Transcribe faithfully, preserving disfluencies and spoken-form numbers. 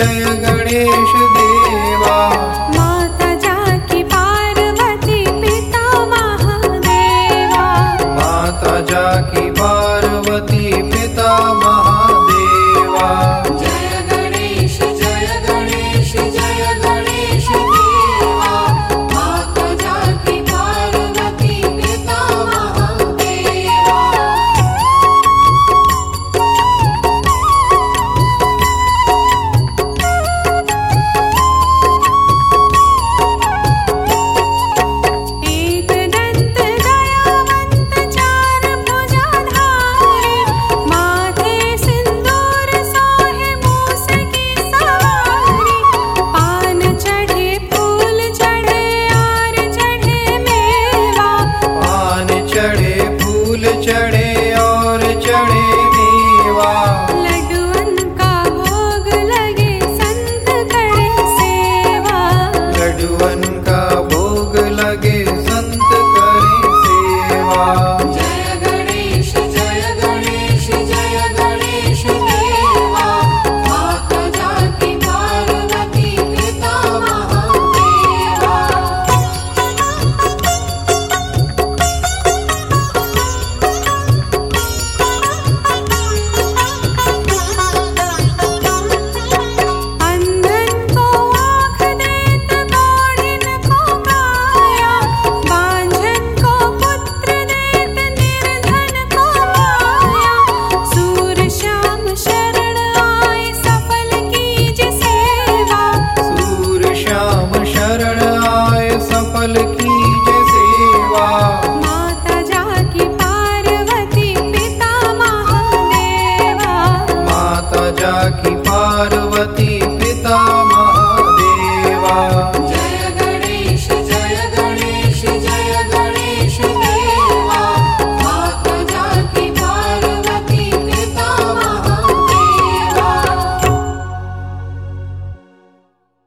जय गणेश देवा। माता जाकी पार्वती पिता महादेवा। माता जाकी पार्वती पिता महादेवा। जय गणेश जय गणेश जय गणेश देवा। माता जाकी पार्वती पिता महादेवा। एकदंत दयावंत चार भुजाधारी। माथे सिंदूर सोहे मूस की सवारी। पान चढ़े फूल चढ़े और चढ़े मेवा। पान चढ़े फूल चढ़े और चढ़े मेवा। लड्डुअन का भोग लगे संत करे सेवा। लड्डुअन का भोग लगे संत करे सेवा। जय गणेश जय गणेश जय गणेश देवा। माता जाकी पार्वती पिता महादेवा। अंधन को आँख देत गौड़िन को काया। बांझन को पुत्र देत निर्धन को माया। सूर श्याम शरण आए सफल कीज सेवा। सूर श्याम शरण आए सफल कीज सेवा। माता जाकी पार्वती पिता महादेवा। माता जाकी